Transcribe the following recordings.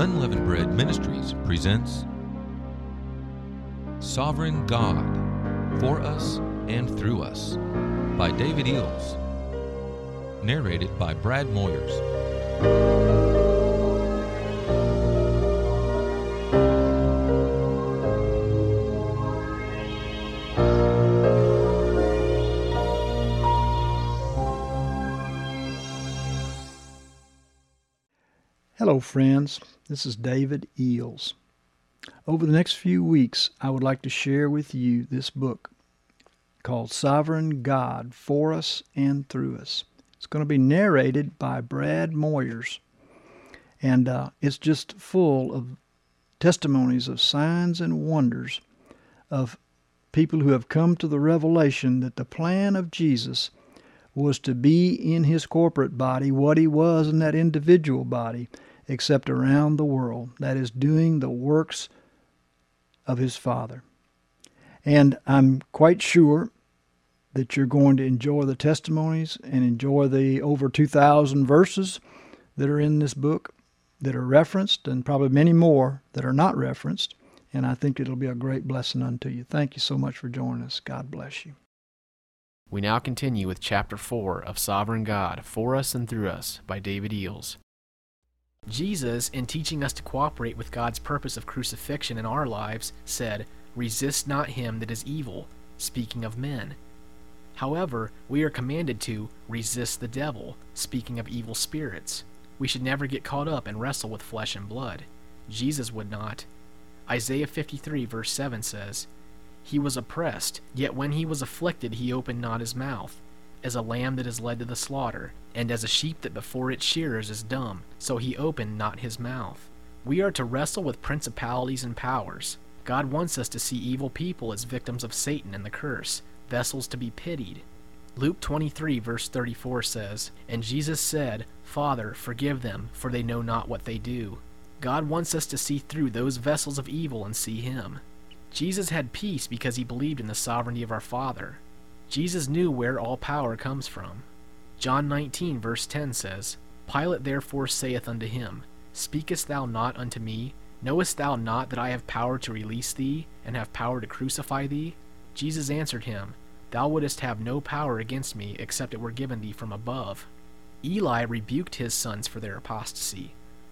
Unleavened Bread Ministries presents Sovereign God, For Us and Through Us by David Eels. Narrated by Brad Moyers. Hello friends, this is David Eels. Over the next few weeks, I would like to share with you this book called Sovereign God, For Us and Through Us. It's going to be narrated by Brad Moyers, and it's just full of testimonies of signs and wonders of people who have come to the revelation that the plan of Jesus was to be in his corporate body what he was in that individual body, except around the world, that is, doing the works of his Father. And I'm quite sure that you're going to enjoy the testimonies and enjoy the over 2,000 verses that are in this book that are referenced, and probably many more that are not referenced. And I think it'll be a great blessing unto you. Thank you so much for joining us. God bless you. We now continue with Chapter 4 of Sovereign God, For Us and Through Us by David Eels. Jesus, in teaching us to cooperate with God's purpose of crucifixion in our lives, said, "Resist not him that is evil," speaking of men. However, we are commanded to resist the devil, speaking of evil spirits. We should never get caught up and wrestle with flesh and blood. Jesus would not. Isaiah 53 verse 7 says, "He was oppressed, yet when he was afflicted he opened not his mouth. As a lamb that is led to the slaughter, and as a sheep that before its shearers is dumb, so he opened not his mouth." We are to wrestle with principalities and powers. God wants us to see evil people as victims of Satan and the curse, vessels to be pitied. Luke 23 verse 34 says, "And Jesus said, Father, forgive them, for they know not what they do." God wants us to see through those vessels of evil and see him. Jesus had peace because he believed in the sovereignty of our Father. Jesus knew where all power comes from. John 19 verse 10 says, "Pilate therefore saith unto him, Speakest thou not unto me? Knowest thou not that I have power to release thee, and have power to crucify thee?" Jesus answered him, "Thou wouldest have no power against me, except it were given thee from above." Eli rebuked his sons for their apostasy.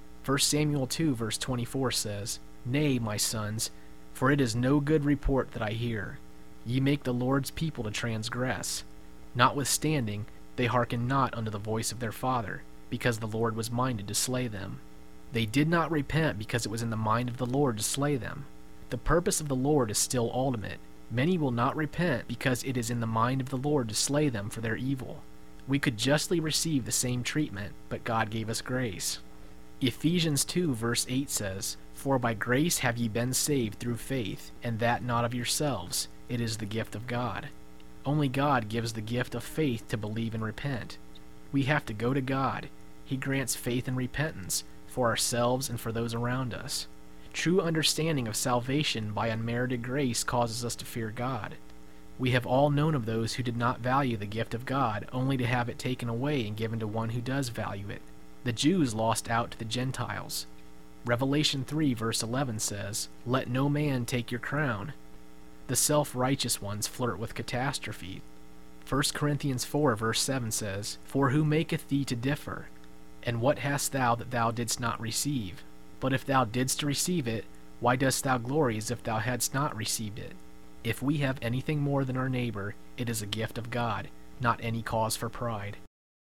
1 Samuel 2 verse 24 says, "Nay, my sons, for it is no good report that I hear. Ye make the Lord's people to transgress. Notwithstanding, they hearkened not unto the voice of their father, because the Lord was minded to slay them." They did not repent because it was in the mind of the Lord to slay them. The purpose of the Lord is still ultimate. Many will not repent because it is in the mind of the Lord to slay them for their evil. We could justly receive the same treatment, but God gave us grace. Ephesians 2 verse 8 says, "For by grace have ye been saved through faith, and that not of yourselves. It is the gift of God." Only God gives the gift of faith to believe and repent. We have to go to God. He grants faith and repentance for ourselves and for those around us. True understanding of salvation by unmerited grace causes us to fear God. We have all known of those who did not value the gift of God, only to have it taken away and given to one who does value it. The Jews lost out to the Gentiles. Revelation 3 verse 11 says, "Let no man take your crown." The self-righteous ones flirt with catastrophe. 1 Corinthians 4 verse 7 says, "For who maketh thee to differ? And what hast thou that thou didst not receive? But if thou didst receive it, why dost thou glory as if thou hadst not received it?" If we have anything more than our neighbor, it is a gift of God, not any cause for pride.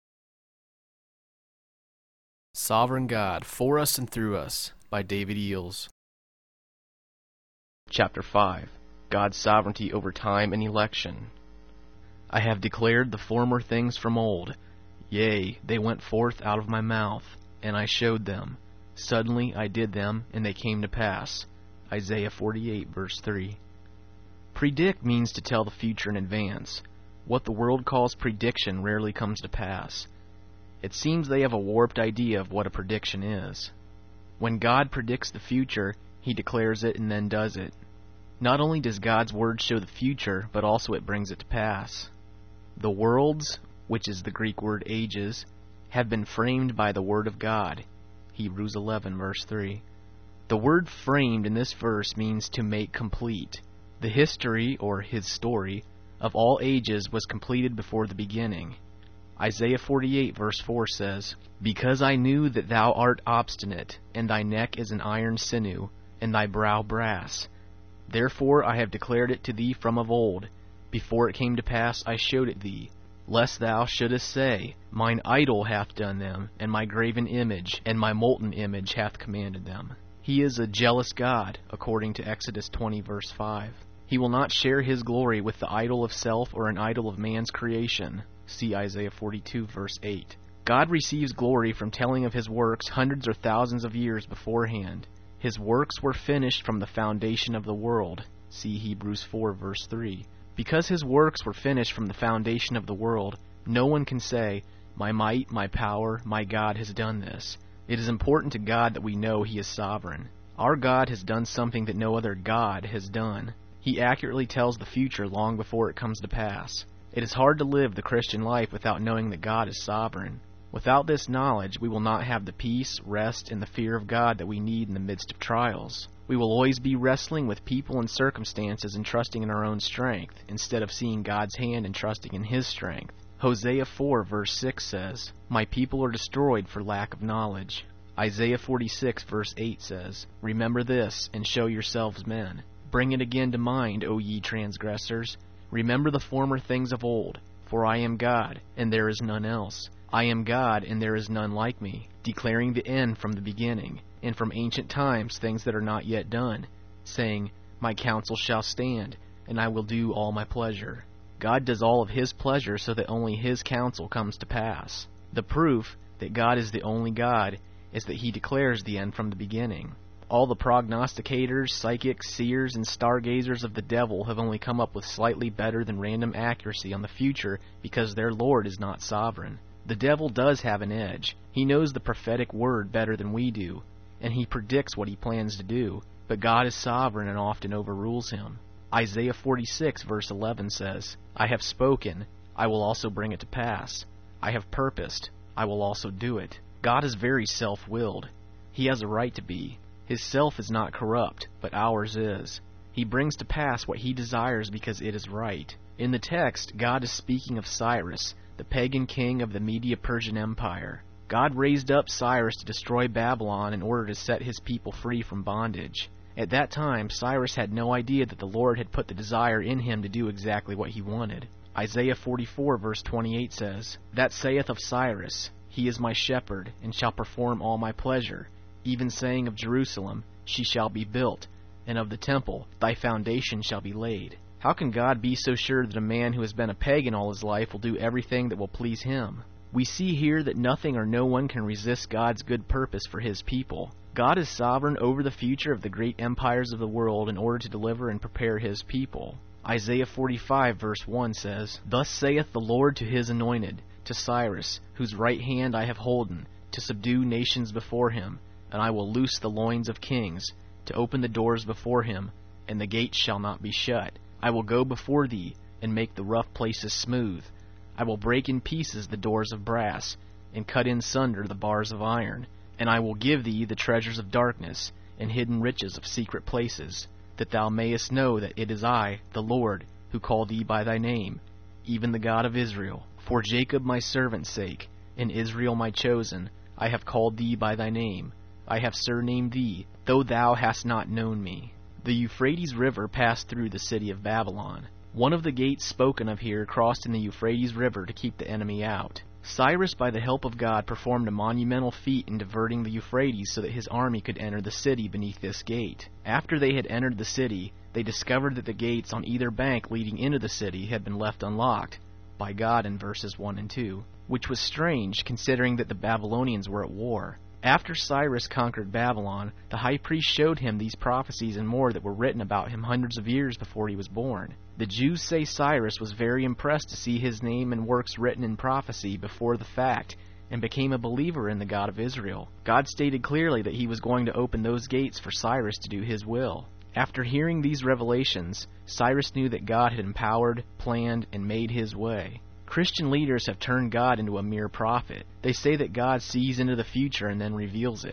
Sovereign God, For Us and Through Us by David Eels. Chapter 5. God's Sovereignty Over Time and Election. "I have declared the former things from old. Yea, they went forth out of my mouth, and I showed them. Suddenly I did them, and they came to pass." Isaiah 48 verse 3. Predict means to tell the future in advance. What the world calls prediction rarely comes to pass. It seems they have a warped idea of what a prediction is. When God predicts the future, he declares it and then does it. Not only does God's word show the future, but also it brings it to pass. The worlds, which is the Greek word ages, have been framed by the word of God. Hebrews 11 verse 3. The word framed in this verse means to make complete. The history, or his story, of all ages was completed before the beginning. Isaiah 48 verse 4 says, Because I knew that thou art obstinate, and thy neck is an iron sinew, and thy brow brass. Therefore I have declared it to thee from of old. Before it came to pass I showed it thee, lest thou shouldest say, Mine idol hath done them, and my graven image, and my molten image hath commanded them. He is a jealous God, according to Exodus 20 verse 5. He will not share his glory with the idol of self or an idol of man's creation. See Isaiah 42 verse 8. God receives glory from telling of his works hundreds or thousands of years beforehand. His works were finished from the foundation of the world. See Hebrews 4 verse 3. Because his works were finished from the foundation of the world, no one can say, My might, my power, my God has done this. It is important to God that we know he is sovereign. Our God has done something that no other God has done. He accurately tells the future long before it comes to pass. It is hard to live the Christian life without knowing that God is sovereign. Without this knowledge, we will not have the peace, rest, and the fear of God that we need in the midst of trials. We will always be wrestling with people and circumstances and trusting in our own strength, instead of seeing God's hand and trusting in his strength. Hosea 4 verse 6 says, My people are destroyed for lack of knowledge. Isaiah 46 verse 8 says, Remember this, and show yourselves men. Bring it again to mind, O ye transgressors. Remember the former things of old, for I am God, and there is none else. I am God, and there is none like me, declaring the end from the beginning, and from ancient times things that are not yet done, saying, My counsel shall stand, and I will do all my pleasure. God does all of his pleasure so that only his counsel comes to pass. The proof that God is the only God is that he declares the end from the beginning. All the prognosticators, psychics, seers, and stargazers of the devil have only come up with slightly better than random accuracy on the future because their Lord is not sovereign. The devil does have an edge. He knows the prophetic word better than we do, and he predicts what he plans to do, but God is sovereign and often overrules him. Isaiah 46 verse 11 says, I have spoken, I will also bring it to pass. I have purposed, I will also do it. God is very self-willed. He has a right to be. His self is not corrupt, but ours is. He brings to pass what he desires because it is right. In the text, God is speaking of Cyrus, the pagan king of the Medo-Persian Empire. God raised up Cyrus to destroy Babylon in order to set his people free from bondage. At that time, Cyrus had no idea that the Lord had put the desire in him to do exactly what he wanted. Isaiah 44 verse 28 says, That saith of Cyrus, He is my shepherd, and shall perform all my pleasure. Even saying of Jerusalem, She shall be built, and of the temple, Thy foundation shall be laid. How can God be so sure that a man who has been a pagan all his life will do everything that will please him? We see here that nothing or no one can resist God's good purpose for his people. God is sovereign over the future of the great empires of the world in order to deliver and prepare his people. Isaiah 45 verse 1 says, Thus saith the Lord to his anointed, to Cyrus, whose right hand I have holden, to subdue nations before him, and I will loose the loins of kings, to open the doors before him, and the gates shall not be shut. I will go before thee, and make the rough places smooth. I will break in pieces the doors of brass, and cut in sunder the bars of iron. And I will give thee the treasures of darkness, and hidden riches of secret places, that thou mayest know that it is I, the Lord, who call thee by thy name, even the God of Israel. For Jacob my servant's sake, and Israel my chosen, I have called thee by thy name. I have surnamed thee, though thou hast not known me. The Euphrates River passed through the city of Babylon. One of the gates spoken of here crossed in the Euphrates River to keep the enemy out. Cyrus, by the help of God, performed a monumental feat in diverting the Euphrates so that his army could enter the city beneath this gate. After they had entered the city, they discovered that the gates on either bank leading into the city had been left unlocked by God in verses 1 and 2, which was strange considering that the Babylonians were at war. After Cyrus conquered Babylon, the high priest showed him these prophecies and more that were written about him hundreds of years before he was born. The Jews say Cyrus was very impressed to see his name and works written in prophecy before the fact, and became a believer in the God of Israel. God stated clearly that he was going to open those gates for Cyrus to do his will. After hearing these revelations, Cyrus knew that God had empowered, planned, and made his way. Christian leaders have turned God into a mere prophet. They say that God sees into the future and then reveals it.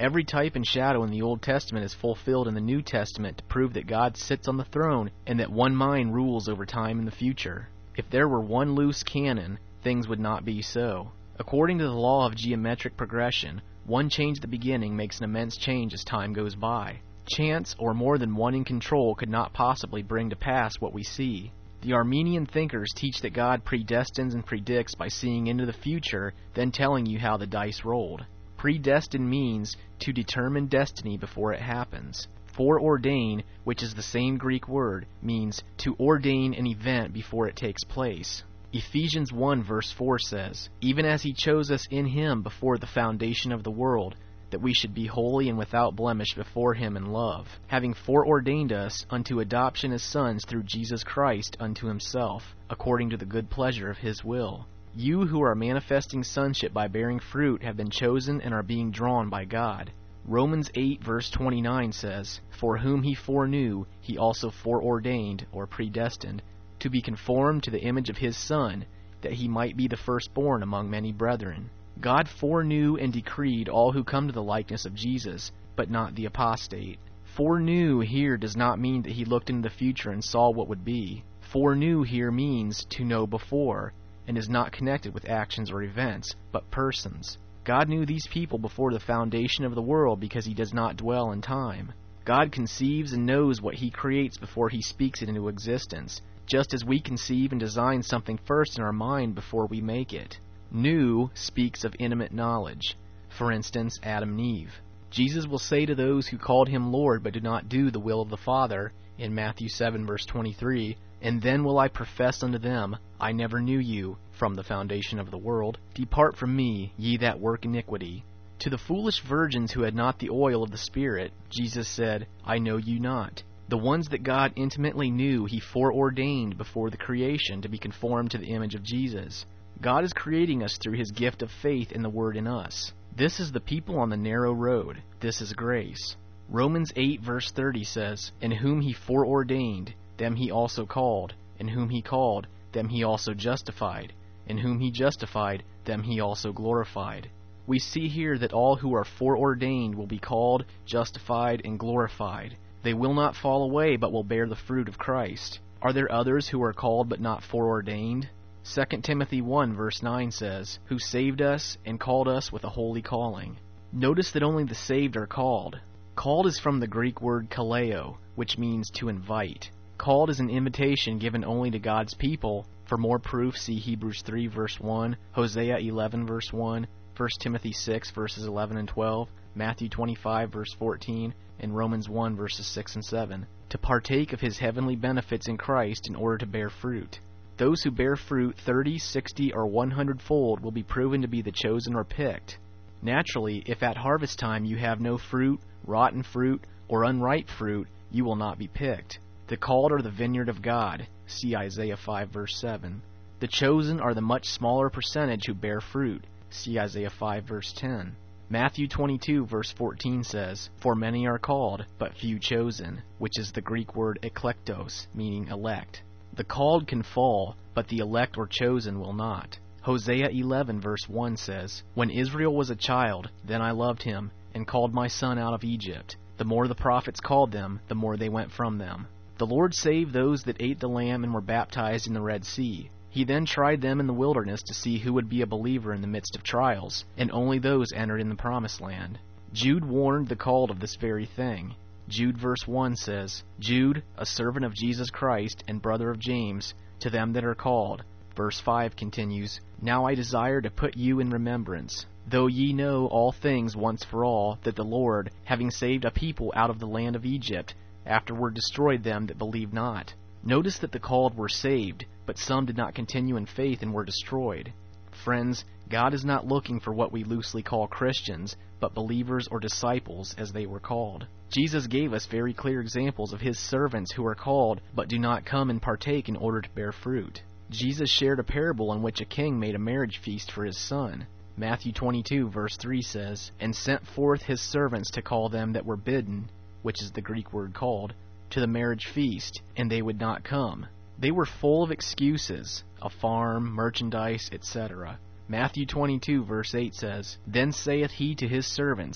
Every type and shadow in the Old Testament is fulfilled in the New Testament to prove that God sits on the throne and that one mind rules over time and the future. If there were one loose cannon, things would not be so. According to the law of geometric progression, one change at the beginning makes an immense change as time goes by. Chance, or more than one in control, could not possibly bring to pass what we see. The Armenian thinkers teach that God predestines and predicts by seeing into the future, then telling you how the dice rolled. Predestined means to determine destiny before it happens. Foreordain, which is the same Greek word, means to ordain an event before it takes place. Ephesians 1 verse 4 says, "Even as he chose us in him before the foundation of the world, that we should be holy and without blemish before him in love, having foreordained us unto adoption as sons through Jesus Christ unto himself, according to the good pleasure of his will." You who are manifesting sonship by bearing fruit have been chosen and are being drawn by God. Romans 8 verse 29 says, "For whom he foreknew, he also foreordained," or predestined, "to be conformed to the image of his Son, that he might be the firstborn among many brethren." God foreknew and decreed all who come to the likeness of Jesus, but not the apostate. Foreknew here does not mean that he looked into the future and saw what would be. Foreknew here means to know before, and is not connected with actions or events, but persons. God knew these people before the foundation of the world because he does not dwell in time. God conceives and knows what he creates before he speaks it into existence, just as we conceive and design something first in our mind before we make it. Knew speaks of intimate knowledge. For instance, Adam and Eve. Jesus will say to those who called him Lord but did not do the will of the Father, in Matthew 7 verse 23, "And then will I profess unto them, I never knew you, from the foundation of the world. Depart from me, ye that work iniquity." To the foolish virgins who had not the oil of the Spirit, Jesus said, "I know you not." The ones that God intimately knew, he foreordained before the creation to be conformed to the image of Jesus. God is creating us through his gift of faith in the Word in us. This is the people on the narrow road. This is grace. Romans 8 verse 30 says, "And whom he foreordained, them he also called, and whom he called, them he also justified, and whom he justified, them he also glorified." We see here that all who are foreordained will be called, justified, and glorified. They will not fall away, but will bear the fruit of Christ. Are there others who are called but not foreordained? 2 Timothy 1 verse 9 says, "Who saved us and called us with a holy calling." Notice that only the saved are called. Called is from the Greek word kaleo, which means to invite. Called is an invitation given only to God's people. For more proof, see Hebrews 3 verse 1, Hosea 11 verse 1, 1 Timothy 6 verses 11 and 12, Matthew 25 verse 14, and Romans 1 verses 6 and 7, to partake of his heavenly benefits in Christ in order to bear fruit. Those who bear fruit 30, 60, or 100-fold will be proven to be the chosen or picked. Naturally, if at harvest time you have no fruit, rotten fruit, or unripe fruit, you will not be picked. The called are the vineyard of God. See Isaiah 5 verse 7. The chosen are the much smaller percentage who bear fruit. See Isaiah 5 verse 10. Matthew 22 verse 14 says, "For many are called, but few chosen," which is the Greek word eklektos, meaning elect. The called can fall, but the elect or chosen will not. Hosea 11 verse 1 says, "When Israel was a child, then I loved him, and called my son out of Egypt. The more the prophets called them, the more they went from them." The Lord saved those that ate the lamb and were baptized in the Red Sea. He then tried them in the wilderness to see who would be a believer in the midst of trials, and only those entered in the promised land. Jude warned the called of this very thing. Jude verse 1 says, "Jude, a servant of Jesus Christ and brother of James, to them that are called." Verse 5 continues, "Now I desire to put you in remembrance, though ye know all things once for all, that the Lord, having saved a people out of the land of Egypt, afterward destroyed them that believed not." Notice that the called were saved, but some did not continue in faith and were destroyed. Friends, God is not looking for what we loosely call Christians, but believers or disciples as they were called. Jesus gave us very clear examples of his servants who are called, but do not come and partake in order to bear fruit. Jesus shared a parable in which a king made a marriage feast for his son. Matthew 22 verse 3 says, "And sent forth his servants to call them that were bidden," which is the Greek word called, "to the marriage feast, and they would not come." They were full of excuses, a farm, merchandise, etc. Matthew 22 verse 8 says, "Then saith he to his servants,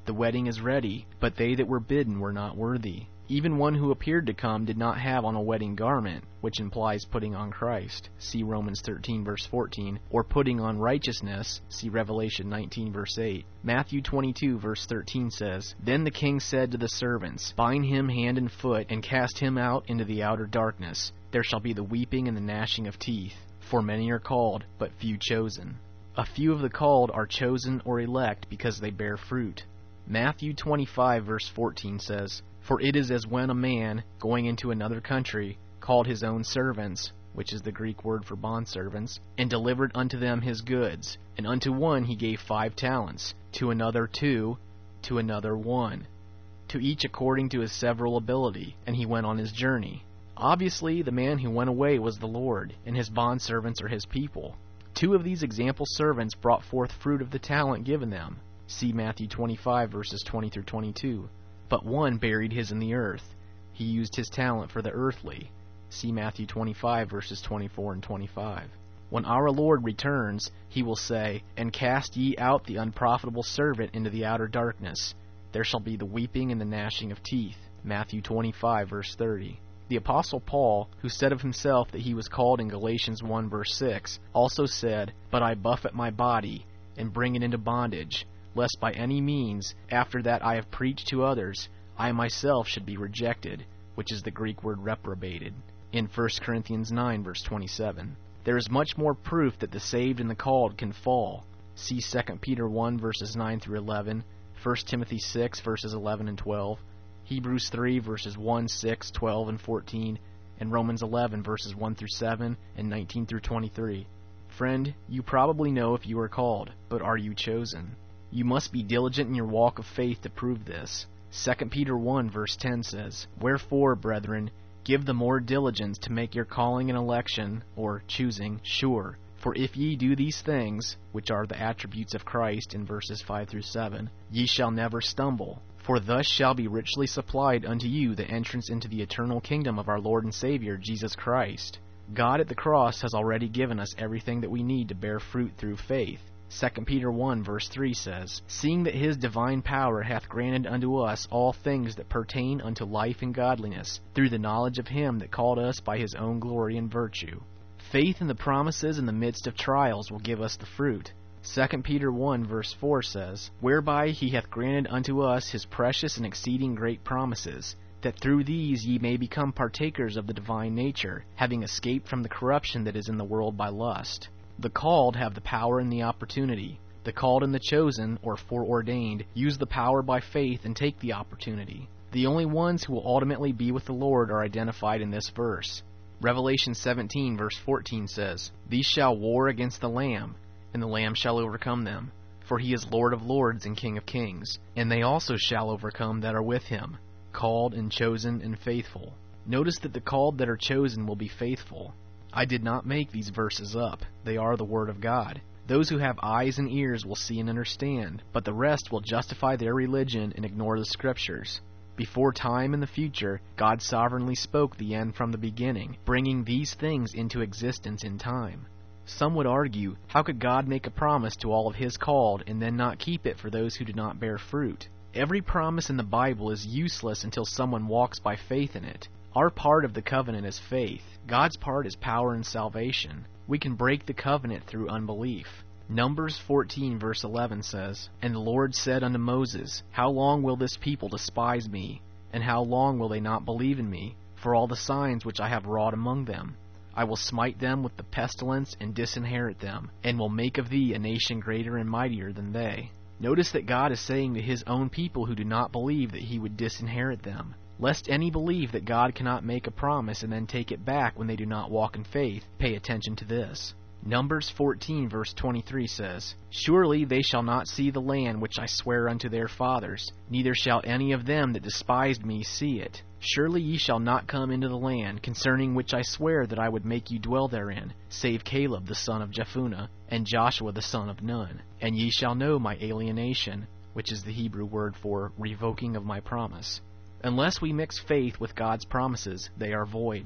The wedding is ready, but they that were bidden were not worthy. Even one who appeared to come did not have on a wedding garment, which implies putting on Christ. See Romans 13, verse 14. Or putting on righteousness. See Revelation 19, verse 8. Matthew 22, verse 13 says, Then the king said to the servants, Bind him hand and foot, and cast him out into the outer darkness. There shall be the weeping and the gnashing of teeth. For many are called, but few chosen. A few of the called are chosen or elect because they bear fruit. Matthew 25, verse 14 says, For it is as when a man, going into another country, called his own servants, which is the Greek word for bondservants, and delivered unto them his goods. And unto one he gave 5 talents, to another 2, to another 1, to each according to his several ability, and he went on his journey. Obviously, the man who went away was the Lord, and his bondservants are his people. 2 of these example servants brought forth fruit of the talent given them. See Matthew 25, verses 20 through 22. But one buried his in the earth. He used his talent for the earthly. See Matthew 25, verses 24 and 25. When our Lord returns, he will say, And cast ye out the unprofitable servant into the outer darkness. There shall be the weeping and the gnashing of teeth. Matthew 25, verse 30. The Apostle Paul, who said of himself that he was called in Galatians 1, verse 6, also said, But I buffet my body, and bring it into bondage, lest by any means, after that I have preached to others, I myself should be rejected, which is the Greek word reprobated, in 1 Corinthians 9, verse 27. There is much more proof that the saved and the called can fall. See 2 Peter 1, verses 9 through 11, 1 Timothy 6, verses 11 and 12, Hebrews 3, verses 1, 6, 12, and 14, and Romans 11, verses 1 through 7, and 19 through 23. Friend, you probably know if you are called, but are you chosen? You must be diligent in your walk of faith to prove this. 2 Peter 1, verse 10 says, Wherefore, brethren, give the more diligence to make your calling and election, or choosing, sure. For if ye do these things, which are the attributes of Christ in verses 5 through 7, ye shall never stumble. For thus shall be richly supplied unto you the entrance into the eternal kingdom of our Lord and Savior, Jesus Christ. God at the cross has already given us everything that we need to bear fruit through faith. 2 Peter 1, verse 3 says, Seeing that his divine power hath granted unto us all things that pertain unto life and godliness, through the knowledge of him that called us by his own glory and virtue. Faith in the promises in the midst of trials will give us the fruit. 2 Peter 1, verse 4 says, Whereby he hath granted unto us his precious and exceeding great promises, that through these ye may become partakers of the divine nature, having escaped from the corruption that is in the world by lust. The called have the power and the opportunity. The called and the chosen, or foreordained, use the power by faith and take the opportunity. The only ones who will ultimately be with the Lord are identified in this verse. Revelation 17, verse 14 says, These shall war against the Lamb, and the Lamb shall overcome them. For he is Lord of lords and King of kings. And they also shall overcome that are with him, called and chosen and faithful. Notice that the called that are chosen will be faithful. I did not make these verses up. They are the Word of God. Those who have eyes and ears will see and understand, but the rest will justify their religion and ignore the Scriptures. Before time in the future, God sovereignly spoke the end from the beginning, bringing these things into existence in time. Some would argue, how could God make a promise to all of his called and then not keep it for those who do not bear fruit? Every promise in the Bible is useless until someone walks by faith in it. Our part of the covenant is faith. God's part is power and salvation. We can break the covenant through unbelief. Numbers 14 verse 11 says, And the Lord said unto Moses, How long will this people despise me? And how long will they not believe in me, for all the signs which I have wrought among them? I will smite them with the pestilence and disinherit them, and will make of thee a nation greater and mightier than they. Notice that God is saying to his own people who do not believe that he would disinherit them. Lest any believe that God cannot make a promise and then take it back when they do not walk in faith, pay attention to this. Numbers 14 verse 23 says, Surely they shall not see the land which I swear unto their fathers, neither shall any of them that despised me see it. Surely ye shall not come into the land, concerning which I swear that I would make you dwell therein, save Caleb the son of Jephunneh, and Joshua the son of Nun. And ye shall know my alienation, which is the Hebrew word for revoking of my promise. Unless we mix faith with God's promises, they are void.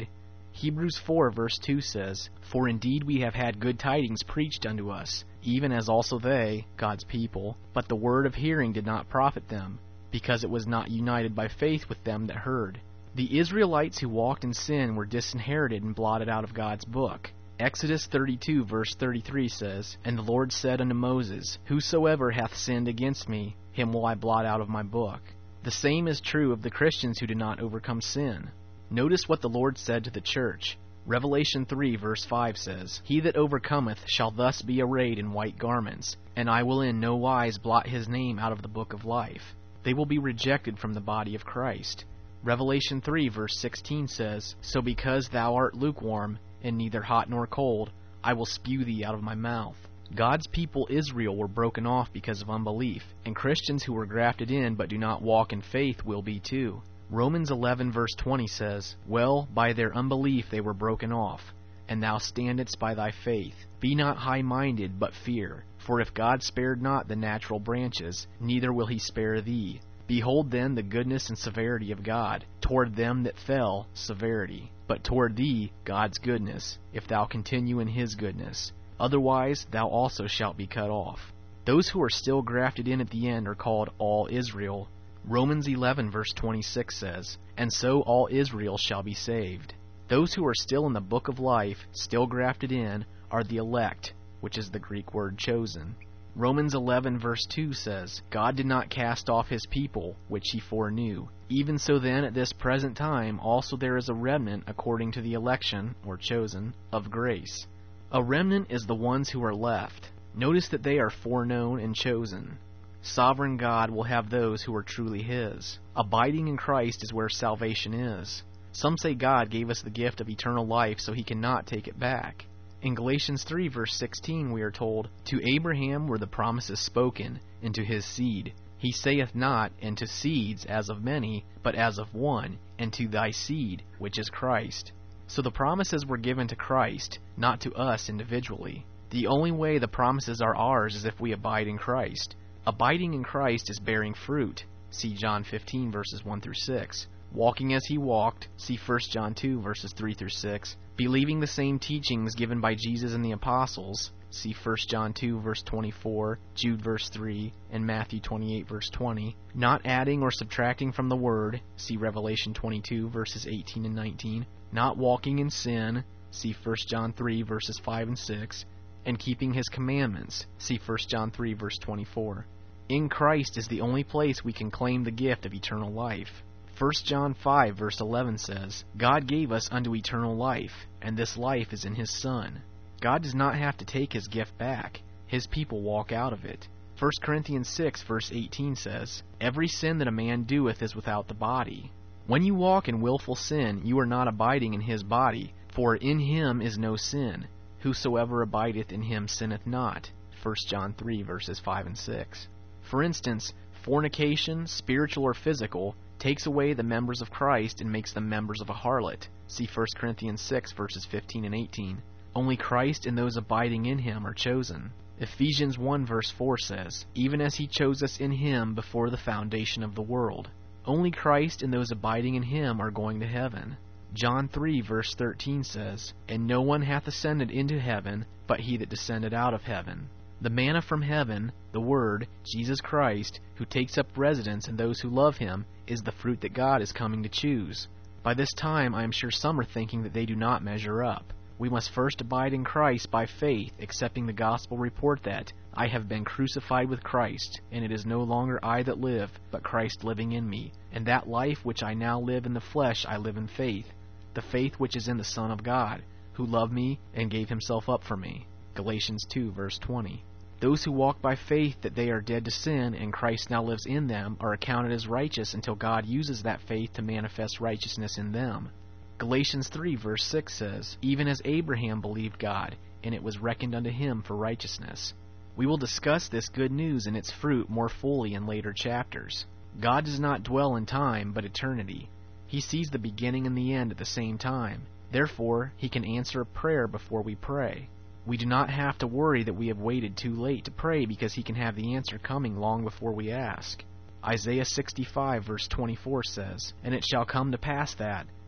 Hebrews 4 verse 2 says, "For indeed we have had good tidings preached unto us, even as also they," God's people, "but the word of hearing did not profit them, because it was not united by faith with them that heard." The Israelites who walked in sin were disinherited and blotted out of God's book. Exodus 32 verse 33 says, "And the Lord said unto Moses, Whosoever hath sinned against me, him will I blot out of my book." The same is true of the Christians who did not overcome sin. Notice what the Lord said to the church. Revelation 3 verse 5 says, "He that overcometh shall thus be arrayed in white garments, and I will in no wise blot his name out of the book of life." They will be rejected from the body of Christ. Revelation 3 verse 16 says, "So because thou art lukewarm, and neither hot nor cold, I will spew thee out of my mouth." God's people Israel were broken off because of unbelief, and Christians who were grafted in but do not walk in faith will be too. Romans 11 verse 20 says, "Well, by their unbelief they were broken off, and thou standest by thy faith. Be not high-minded, but fear. For if God spared not the natural branches, neither will he spare thee. Behold then the goodness and severity of God. Toward them that fell, severity. But toward thee, God's goodness, if thou continue in his goodness. Otherwise thou also shalt be cut off." Those who are still grafted in at the end are called all Israel. Romans 11 verse 26 says, "And so all Israel shall be saved." Those who are still in the book of life, still grafted in, are the elect, which is the Greek word chosen. Romans 11 verse 2 says, "God did not cast off his people, which he foreknew. Even so then at this present time also there is a remnant according to the election," or chosen, "of grace." A remnant is the ones who are left. Notice that they are foreknown and chosen. Sovereign God will have those who are truly his. Abiding in Christ is where salvation is. Some say God gave us the gift of eternal life so he cannot take it back. In Galatians 3 verse 16 we are told, "To Abraham were the promises spoken, and to his seed. He saith not, and to seeds as of many, but as of one, and to thy seed, which is Christ." So the promises were given to Christ, not to us individually. The only way the promises are ours is if we abide in Christ. Abiding in Christ is bearing fruit. See John 15 verses 1 through 6. Walking as he walked. See 1 John 2 verses 3 through 6. Believing the same teachings given by Jesus and the apostles. See 1 John 2 verse 24, Jude verse 3, and Matthew 28 verse 20. Not adding or subtracting from the word. See Revelation 22 verses 18 and 19. Not walking in sin. See 1 John 3 verses 5 and 6. And keeping his commandments. See 1 John 3 verse 24. In Christ is the only place we can claim the gift of eternal life. 1 John 5 verse 11 says, "God gave us unto eternal life, and this life is in his Son." God does not have to take his gift back. His people walk out of it. 1 Corinthians 6 verse 18 says, "Every sin that a man doeth is without the body." When you walk in willful sin, you are not abiding in his body, for in him is no sin. Whosoever abideth in him sinneth not. 1 John 3 verses 5 and 6. For instance, fornication, spiritual or physical, takes away the members of Christ and makes them members of a harlot. See 1 Corinthians 6 verses 15 and 18. Only Christ and those abiding in him are chosen. Ephesians 1 verse 4 says, "Even as he chose us in him before the foundation of the world." Only Christ and those abiding in him are going to heaven. John 3 verse 13 says, "And no one hath ascended into heaven, but he that descended out of heaven." The manna from heaven, the Word, Jesus Christ, who takes up residence in those who love him, is the fruit that God is coming to choose. By this time, I am sure some are thinking that they do not measure up. We must first abide in Christ by faith, accepting the gospel report that, "I have been crucified with Christ, and it is no longer I that live, but Christ living in me. And that life which I now live in the flesh I live in faith, the faith which is in the Son of God, who loved me and gave himself up for me." Galatians 2 verse 20. Those who walk by faith that they are dead to sin and Christ now lives in them are accounted as righteous until God uses that faith to manifest righteousness in them. Galatians 3 verse 6 says, "Even as Abraham believed God, and it was reckoned unto him for righteousness." We will discuss this good news and its fruit more fully in later chapters. God does not dwell in time, but eternity. He sees the beginning and the end at the same time. Therefore, he can answer a prayer before we pray. We do not have to worry that we have waited too late to pray because he can have the answer coming long before we ask. Isaiah 65 verse 24 says, "And it shall come to pass that,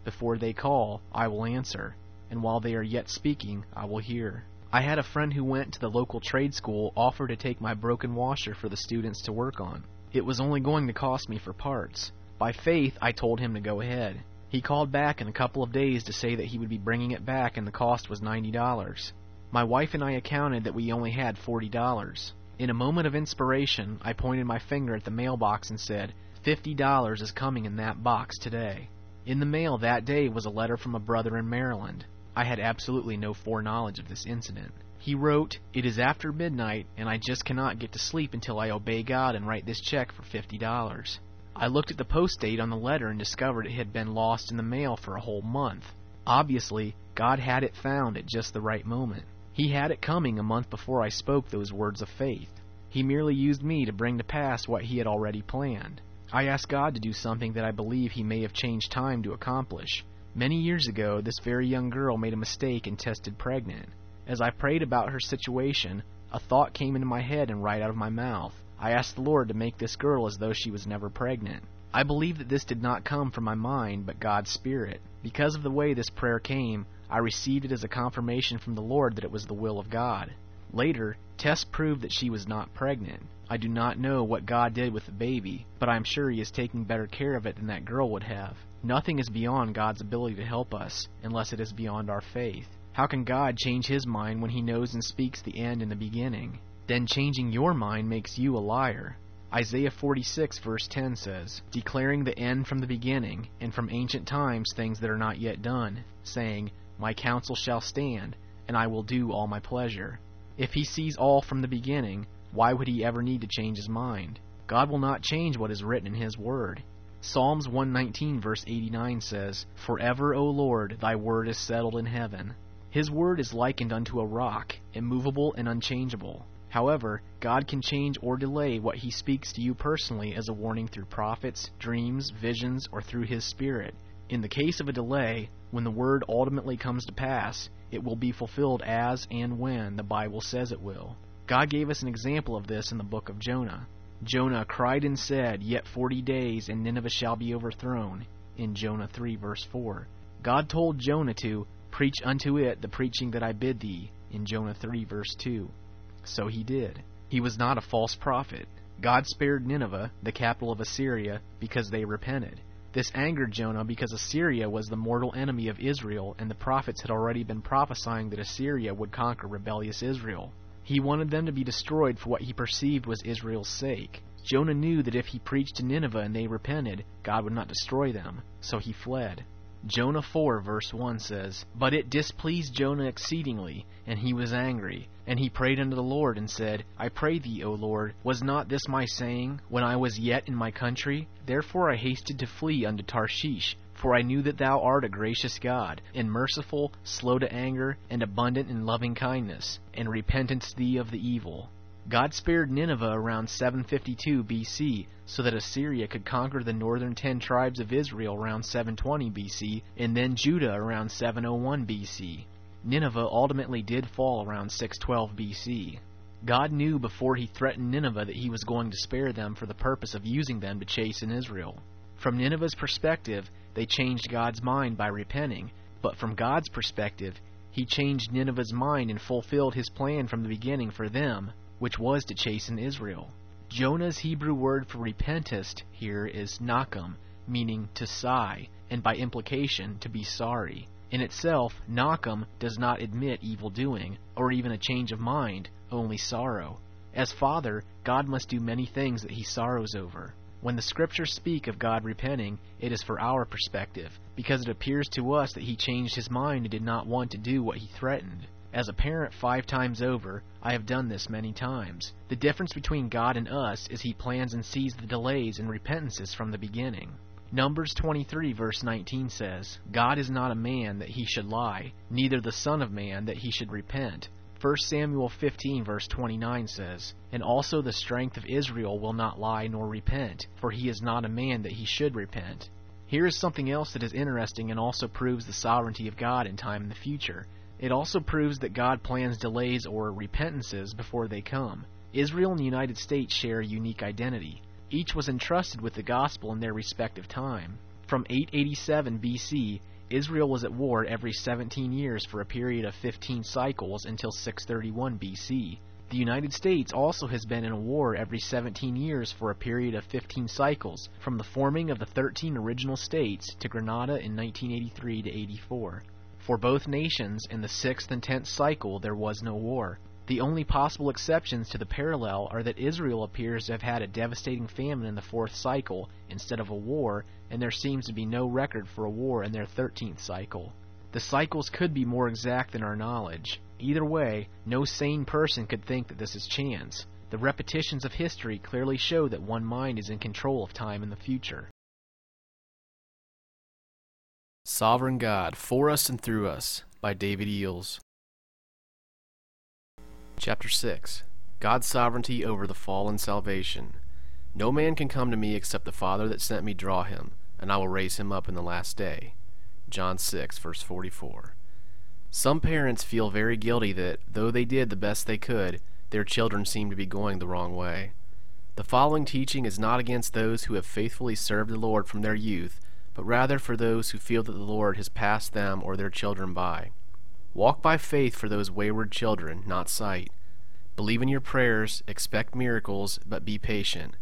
Before they call, I will answer, and while they are yet speaking, I will hear. I had a friend who went to the local trade school offer to take my broken washer for the students to work on. It was only going to cost me for parts. By faith, I told him to go ahead. He called back in a couple of days to say that he would be bringing it back and the cost was $90. My wife and I accounted that we only had $40. In a moment of inspiration, I pointed my finger at the mailbox and said, $50 is coming in that box today. In the mail that day was a letter from a brother in Maryland. I had absolutely no foreknowledge of this incident. He wrote, "It is after midnight, and I just cannot get to sleep until I obey God and write this check for $50. I looked at the post date on the letter and discovered it had been lost in the mail for a whole month. Obviously, God had it found at just the right moment. He had it coming a month before I spoke those words of faith. He merely used me to bring to pass what he had already planned. I asked God to do something that I believe he may have changed time to accomplish. Many years ago, this very young girl made a mistake and tested pregnant. As I prayed about her situation, a thought came into my head and right out of my mouth. I asked the Lord to make this girl as though she was never pregnant. I believe that this did not come from my mind, but God's Spirit. Because of the way this prayer came, I received it as a confirmation from the Lord that it was the will of God. Later, tests proved that she was not pregnant. I do not know what God did with the baby, but I am sure he is taking better care of it than that girl would have. Nothing is beyond God's ability to help us, unless it is beyond our faith. How can God change his mind when he knows and speaks the end in the beginning? Then changing your mind makes you a liar. Isaiah 46 verse 10 says, "Declaring the end from the beginning, and from ancient times things that are not yet done, saying, My counsel shall stand, and I will do all my pleasure." If he sees all from the beginning, why would he ever need to change his mind? God will not change what is written in his word. Psalms 119 verse 89 says, "Forever, O Lord, thy word is settled in heaven." His word is likened unto a rock, immovable and unchangeable. However, God can change or delay what he speaks to you personally as a warning through prophets, dreams, visions, or through his Spirit. In the case of a delay, when the word ultimately comes to pass, it will be fulfilled as and when the Bible says it will. God gave us an example of this in the book of Jonah. Jonah cried and said, "Yet 40 days, and Nineveh shall be overthrown," in Jonah 3 verse 4. God told Jonah to preach unto it the preaching that I bid thee, in Jonah 3 verse 2. So he did. He was not a false prophet. God spared Nineveh, the capital of Assyria, because they repented. This angered Jonah because Assyria was the mortal enemy of Israel, and the prophets had already been prophesying that Assyria would conquer rebellious Israel. He wanted them to be destroyed for what he perceived was Israel's sake. Jonah knew that if he preached to Nineveh and they repented, God would not destroy them, so he fled. Jonah 4 verse 1 says, "But it displeased Jonah exceedingly, and he was angry. And he prayed unto the Lord, and said, I pray thee, O Lord, was not this my saying, when I was yet in my country? Therefore I hasted to flee unto Tarshish, for I knew that thou art a gracious God, and merciful, slow to anger, and abundant in loving kindness, and repentance thee of the evil." God spared Nineveh around 752 BC, so that Assyria could conquer the northern 10 tribes of Israel around 720 BC, and then Judah around 701 BC. Nineveh ultimately did fall around 612 BC. God knew before he threatened Nineveh that he was going to spare them for the purpose of using them to chasten Israel. From Nineveh's perspective, they changed God's mind by repenting, but from God's perspective, he changed Nineveh's mind and fulfilled his plan from the beginning for them, which was to chasten Israel. Jonah's Hebrew word for repentest here is nakam, meaning to sigh, and by implication to be sorry. In itself, nakam does not admit evil doing, or even a change of mind, only sorrow. As Father, God must do many things that he sorrows over. When the Scriptures speak of God repenting, it is for our perspective, because it appears to us that he changed his mind and did not want to do what he threatened. As a parent 5 times over, I have done this many times. The difference between God and us is he plans and sees the delays and repentances from the beginning. Numbers 23 verse 19 says, "God is not a man that he should lie, neither the Son of Man that he should repent." 1 Samuel 15 verse 29 says, "And also the strength of Israel will not lie nor repent, for he is not a man that he should repent." Here is something else that is interesting and also proves the sovereignty of God in time in the future. It also proves that God plans delays or repentances before they come. Israel and the United States share a unique identity. Each was entrusted with the gospel in their respective time. From 887 BC, Israel was at war every 17 years for a period of 15 cycles until 631 BC. The United States also has been in a war every 17 years for a period of 15 cycles, from the forming of the 13 original states to Grenada in 1983 to 84. For both nations, in the 6th and 10th cycle, there was no war. The only possible exceptions to the parallel are that Israel appears to have had a devastating famine in the 4th cycle instead of a war, and there seems to be no record for a war in their 13th cycle. The cycles could be more exact than our knowledge. Either way, no sane person could think that this is chance. The repetitions of history clearly show that one mind is in control of time in the future. Sovereign God, For Us and Through Us, by David Eels. Chapter 6. God's Sovereignty over the Fall and Salvation. No man can come to me except the Father that sent me draw him, and I will raise him up in the last day. John 6, verse 44. Some parents feel very guilty that, though they did the best they could, their children seem to be going the wrong way. The following teaching is not against those who have faithfully served the Lord from their youth, but rather for those who feel that the Lord has passed them or their children by. Walk by faith for those wayward children, not sight. Believe in your prayers, expect miracles, but be patient.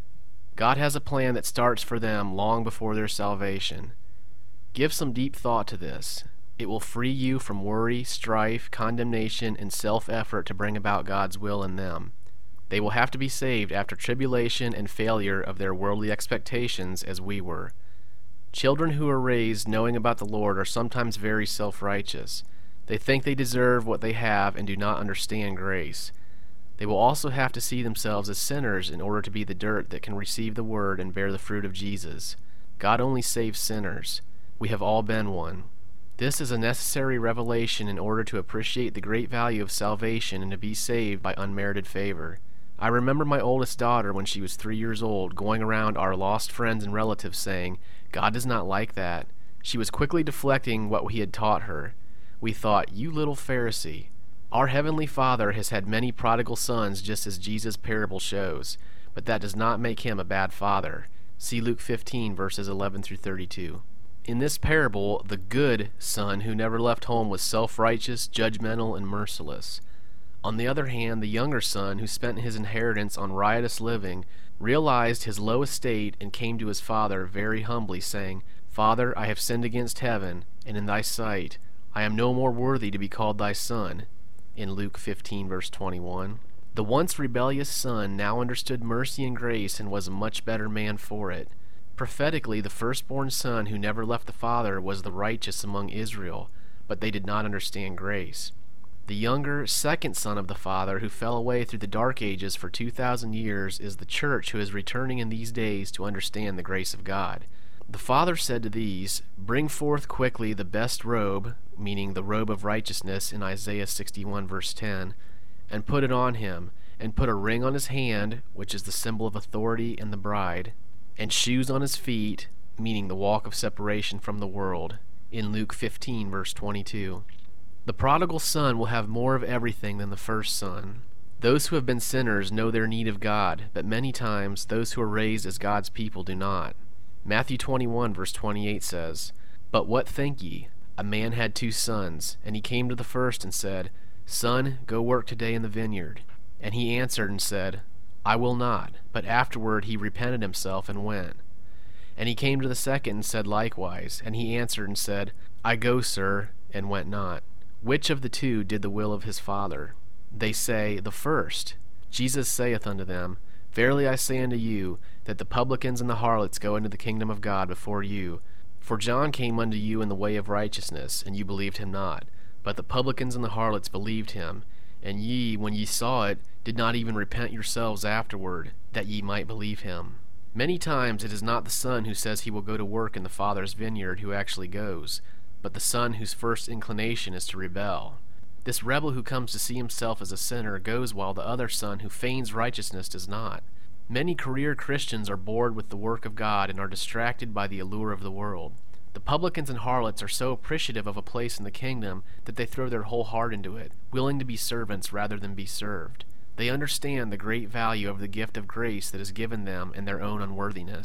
God has a plan that starts for them long before their salvation. Give some deep thought to this. It will free you from worry, strife, condemnation, and self-effort to bring about God's will in them. They will have to be saved after tribulation and failure of their worldly expectations as we were. Children who are raised knowing about the Lord are sometimes very self-righteous. They think they deserve what they have and do not understand grace. They will also have to see themselves as sinners in order to be the dirt that can receive the Word and bear the fruit of Jesus. God only saves sinners. We have all been one. This is a necessary revelation in order to appreciate the great value of salvation and to be saved by unmerited favor. I remember my oldest daughter, when she was 3 years old, going around our lost friends and relatives saying, "God does not like that." She was quickly deflecting what we had taught her. We thought, "You little Pharisee." Our Heavenly Father has had many prodigal sons, just as Jesus' parable shows, but that does not make him a bad father. See Luke 15, verses 11 through 32. In this parable, the good son who never left home was self-righteous, judgmental, and merciless. On the other hand, the younger son, who spent his inheritance on riotous living, realized his low estate and came to his father very humbly, saying, "Father, I have sinned against heaven, and in thy sight. I am no more worthy to be called thy son." In Luke 15, verse 21. The once rebellious son now understood mercy and grace and was a much better man for it. Prophetically, the firstborn son who never left the father was the righteous among Israel, but they did not understand grace. The younger, second son of the father who fell away through the dark ages for 2,000 years is the church who is returning in these days to understand the grace of God. The father said to these, "Bring forth quickly the best robe," meaning the robe of righteousness in Isaiah 61 verse 10, "and put it on him, and put a ring on his hand," which is the symbol of authority and the bride, "and shoes on his feet," meaning the walk of separation from the world, in Luke 15 verse 22. The prodigal son will have more of everything than the first son. Those who have been sinners know their need of God, but many times those who are raised as God's people do not. Matthew 21 verse 28 says, "But what think ye? A man had 2 sons, and he came to the first and said, Son, go work today in the vineyard. And he answered and said, I will not. But afterward he repented himself and went. And he came to the second and said likewise. And he answered and said, I go, sir, and went not. Which of the 2 did the will of his father? They say, The first. Jesus saith unto them, Verily I say unto you, that the publicans and the harlots go into the kingdom of God before you. For John came unto you in the way of righteousness, and you believed him not. But the publicans and the harlots believed him. And ye, when ye saw it, did not even repent yourselves afterward, that ye might believe him. Many times it is not the son who says he will go to work in the Father's vineyard who actually goes, but the son whose first inclination is to rebel. This rebel who comes to see himself as a sinner goes while the other son who feigns righteousness does not. Many career Christians are bored with the work of God and are distracted by the allure of the world. The publicans and harlots are so appreciative of a place in the kingdom that they throw their whole heart into it, willing to be servants rather than be served. They understand the great value of the gift of grace that is given them in their own unworthiness.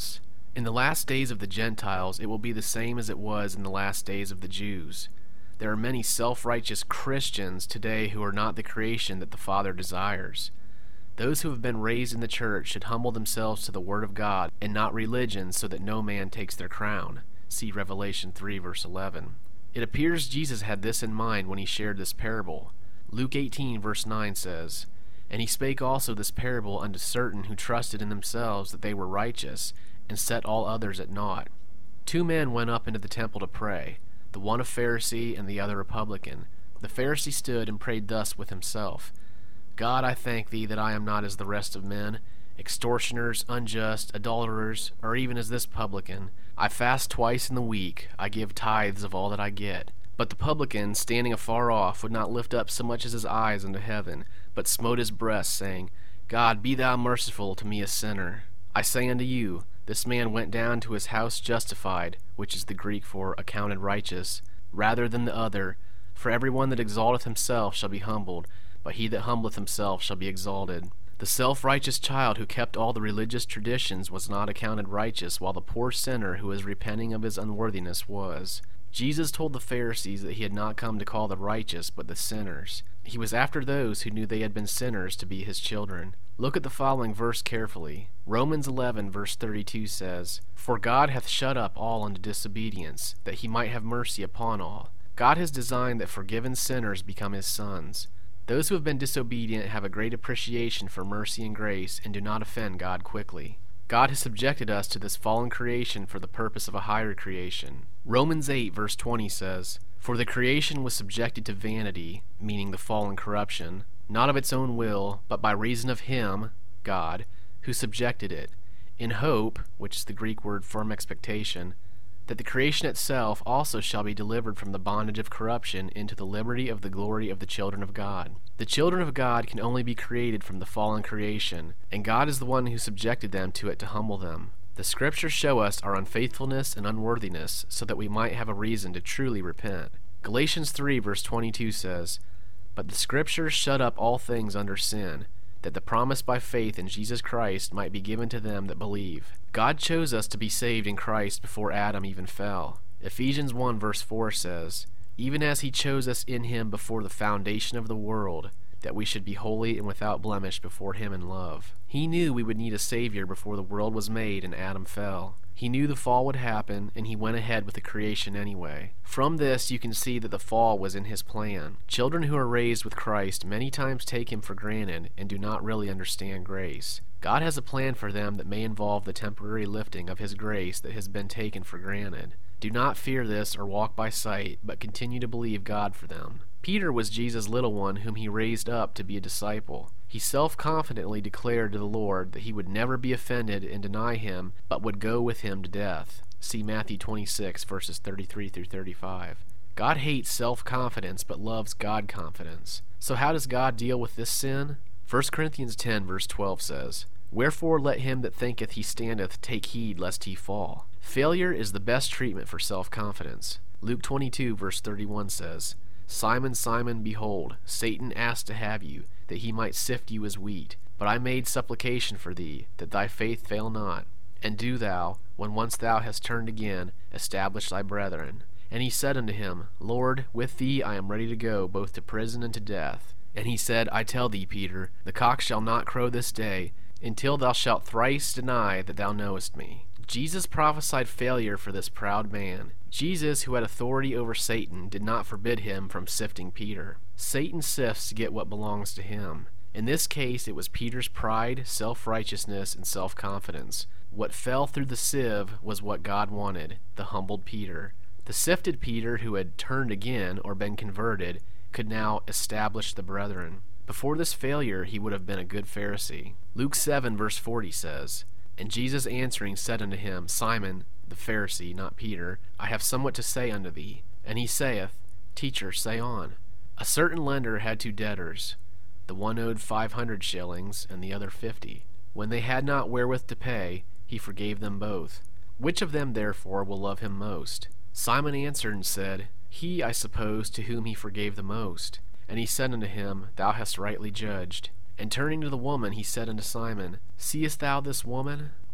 In the last days of the Gentiles, it will be the same as it was in the last days of the Jews. There are many self-righteous Christians today who are not the creation that the Father desires. Those who have been raised in the church should humble themselves to the Word of God and not religion, so that no man takes their crown. See Revelation 3, verse 11. It appears Jesus had this in mind when he shared this parable. Luke 18, verse 9 says, "And he spake also this parable unto certain who trusted in themselves that they were righteous, and set all others at naught. 2 men went up into the temple to pray, the one a Pharisee and the other a publican. The Pharisee stood and prayed thus with himself, God, I thank thee that I am not as the rest of men, extortioners, unjust, adulterers, or even as this publican. I fast twice in the week, I give tithes of all that I get. But the publican, standing afar off, would not lift up so much as his eyes unto heaven, but smote his breast, saying, God, be thou merciful to me a sinner. I say unto you, this man went down to his house justified, which is the Greek for accounted righteous, rather than the other. For every one that exalteth himself shall be humbled, but he that humbleth himself shall be exalted. The self-righteous child who kept all the religious traditions was not accounted righteous, while the poor sinner who was repenting of his unworthiness was. Jesus told the Pharisees that he had not come to call the righteous, but the sinners. He was after those who knew they had been sinners to be his children. Look at the following verse carefully. Romans 11, verse 32 says, For God hath shut up all unto disobedience, that he might have mercy upon all. God has designed that forgiven sinners become his sons. Those who have been disobedient have a great appreciation for mercy and grace and do not offend God quickly. God has subjected us to this fallen creation for the purpose of a higher creation. Romans 8, verse 20 says, For the creation was subjected to vanity, meaning the fallen corruption, not of its own will, but by reason of him, God, who subjected it, in hope, which is the Greek word firm expectation, that the creation itself also shall be delivered from the bondage of corruption into the liberty of the glory of the children of God. The children of God can only be created from the fallen creation, and God is the one who subjected them to it to humble them. The Scriptures show us our unfaithfulness and unworthiness, so that we might have a reason to truly repent. Galatians 3, verse 22 says, But the Scriptures shut up all things under sin, that the promise by faith in Jesus Christ might be given to them that believe. God chose us to be saved in Christ before Adam even fell. Ephesians 1 verse 4 says, Even as he chose us in him before the foundation of the world, that we should be holy and without blemish before him in love. He knew we would need a Savior before the world was made and Adam fell. He knew the fall would happen, and he went ahead with the creation anyway. From this, you can see that the fall was in his plan. Children who are raised with Christ many times take him for granted and do not really understand grace. God has a plan for them that may involve the temporary lifting of his grace that has been taken for granted. Do not fear this or walk by sight, but continue to believe God for them. Peter was Jesus' little one whom he raised up to be a disciple. He self-confidently declared to the Lord that he would never be offended and deny him, but would go with him to death. See Matthew 26, verses 33 through 35. God hates self-confidence, but loves God-confidence. So how does God deal with this sin? 1 Corinthians 10, verse 12 says, Wherefore let him that thinketh he standeth take heed lest he fall. Failure is the best treatment for self-confidence. Luke 22, verse 31 says, Simon, Simon, behold, Satan asked to have you, that he might sift you as wheat. But I made supplication for thee, that thy faith fail not. And do thou, when once thou hast turned again, establish thy brethren. And he said unto him, Lord, with thee I am ready to go, both to prison and to death. And he said, I tell thee, Peter, the cock shall not crow this day, until thou shalt thrice deny that thou knowest me. Jesus prophesied failure for this proud man. Jesus, who had authority over Satan, did not forbid him from sifting Peter. Satan sifts to get what belongs to him. In this case, it was Peter's pride, self-righteousness, and self-confidence. What fell through the sieve was what God wanted, the humbled Peter. The sifted Peter, who had turned again or been converted, could now establish the brethren. Before this failure, he would have been a good Pharisee. Luke 7, verse 40 says, And Jesus answering said unto him, Simon, the Pharisee, not Peter, I have somewhat to say unto thee. And he saith, Teacher, say on. A certain lender had 2 debtors. The one owed 500 shillings, and the other 50. When they had not wherewith to pay, he forgave them both. Which of them therefore will love him most? Simon answered and said, He, I suppose, to whom he forgave the most. And he said unto him, Thou hast rightly judged. And turning to the woman, he said unto Simon, Seest thou this woman?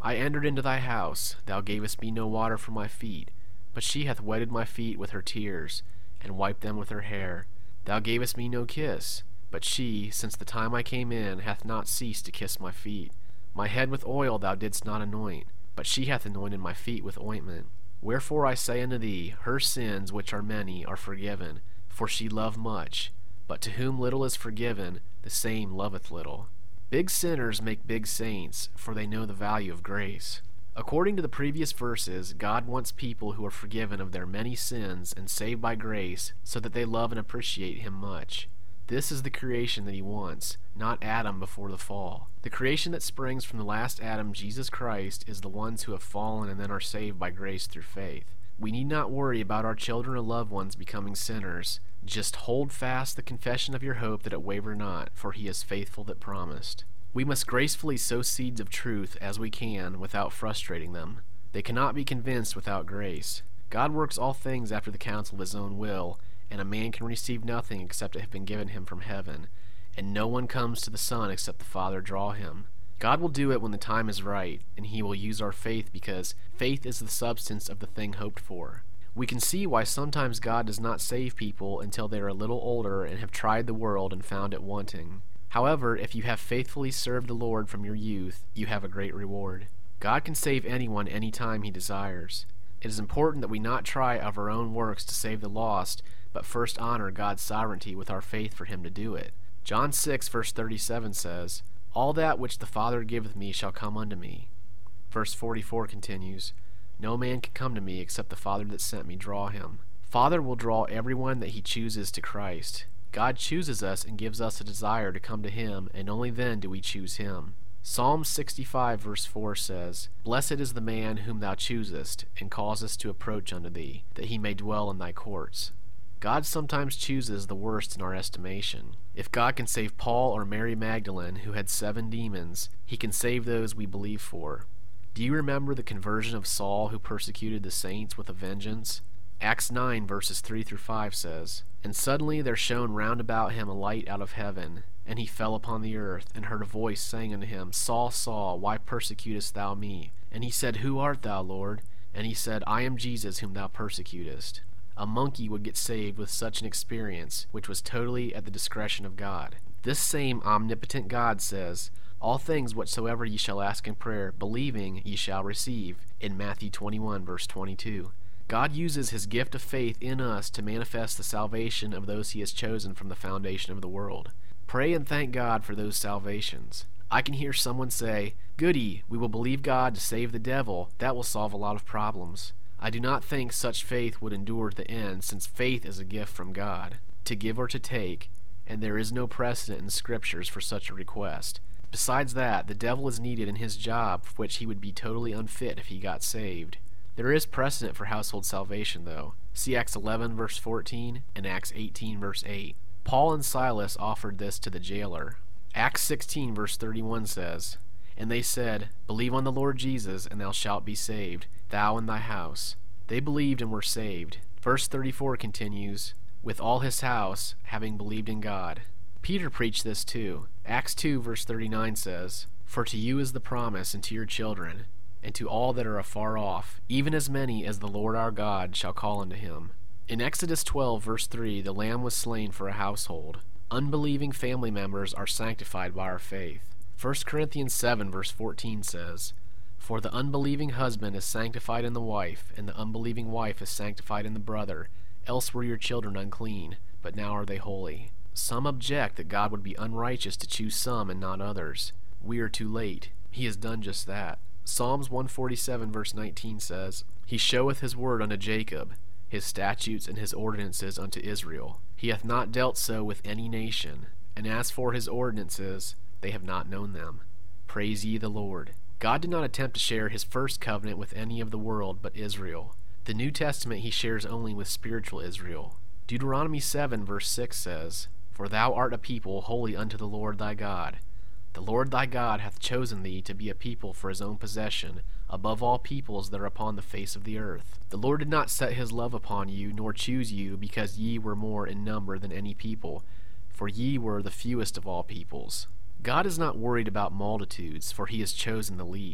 I entered into thy house, thou gavest me no water for my feet, but she hath wetted my feet with her tears, and wiped them with her hair. Thou gavest me no kiss, but she, since the time I came in, hath not ceased to kiss my feet. My head with oil thou didst not anoint, but she hath anointed my feet with ointment. Wherefore I say unto thee, her sins, which are many, are forgiven, for she loved much. But to whom little is forgiven, the same loveth little. Big sinners make big saints, for they know the value of grace. According to the previous verses, God wants people who are forgiven of their many sins and saved by grace so that they love and appreciate Him much. This is the creation that He wants, not Adam before the fall. The creation that springs from the last Adam, Jesus Christ, is the ones who have fallen and then are saved by grace through faith. We need not worry about our children or loved ones becoming sinners. Just hold fast the confession of your hope that it waver not, for He is faithful that promised. We must gracefully sow seeds of truth as we can without frustrating them. They cannot be convinced without grace. God works all things after the counsel of His own will, and a man can receive nothing except it have been given him from heaven, and no one comes to the Son except the Father draw him. God will do it when the time is right, and He will use our faith because faith is the substance of the thing hoped for. We can see why sometimes God does not save people until they are a little older and have tried the world and found it wanting. However, if you have faithfully served the Lord from your youth, you have a great reward. God can save anyone any time He desires. It is important that we not try of our own works to save the lost, but first honor God's sovereignty with our faith for Him to do it. John 6 verse 37 says, All that which the Father giveth me shall come unto me. Verse 44 continues, No man can come to me except the Father that sent me draw him. Father will draw everyone that He chooses to Christ. God chooses us and gives us a desire to come to Him, and only then do we choose Him. Psalm 65 verse 4 says, Blessed is the man whom thou choosest, and causest to approach unto thee, that he may dwell in thy courts. God sometimes chooses the worst in our estimation. If God can save Paul or Mary Magdalene, who had 7 demons, He can save those we believe for. Do you remember the conversion of Saul, who persecuted the saints with a vengeance? Acts 9 verses 3 through 5 says, And suddenly there shone round about him a light out of heaven, and he fell upon the earth, and heard a voice saying unto him, Saul, Saul, why persecutest thou me? And he said, Who art thou, Lord? And he said, I am Jesus whom thou persecutest. A monkey would get saved with such an experience, which was totally at the discretion of God. This same omnipotent God says, All things whatsoever ye shall ask in prayer, believing ye shall receive, in Matthew 21 verse 22. God uses His gift of faith in us to manifest the salvation of those He has chosen from the foundation of the world. Pray and thank God for those salvations. I can hear someone say, Goody, we will believe God to save the devil. That will solve a lot of problems. I do not think such faith would endure to the end, since faith is a gift from God, to give or to take, and there is no precedent in Scriptures for such a request. Besides that, the devil is needed in his job, for which he would be totally unfit if he got saved. There is precedent for household salvation, though. See Acts 11 verse 14 and Acts 18 verse 8. Paul and Silas offered this to the jailer. Acts 16 verse 31 says, And they said, Believe on the Lord Jesus, and thou shalt be saved, thou and thy house. They believed and were saved. Verse 34 continues, With all his house, having believed in God. Peter preached this too. Acts 2 verse 39 says, For to you is the promise, and to your children, and to all that are afar off, even as many as the Lord our God shall call unto Him. In Exodus 12 verse 3, the lamb was slain for a household. Unbelieving family members are sanctified by our faith. 1 Corinthians 7 verse 14 says, For the unbelieving husband is sanctified in the wife, and the unbelieving wife is sanctified in the brother. Else were your children unclean, but now are they holy. Some object that God would be unrighteous to choose some and not others. We are too late. He has done just that. Psalms 147 verse 19 says, He showeth His word unto Jacob, His statutes and His ordinances unto Israel. He hath not dealt so with any nation, and as for His ordinances, they have not known them. Praise ye the Lord. God did not attempt to share His first covenant with any of the world but Israel. The New Testament He shares only with spiritual Israel. Deuteronomy 7 verse 6 says, For thou art a people holy unto the Lord thy God. The Lord thy God hath chosen thee to be a people for His own possession, above all peoples that are upon the face of the earth. The Lord did not set His love upon you, nor choose you, because ye were more in number than any people, for ye were the fewest of all peoples. God is not worried about multitudes, for He has chosen the least.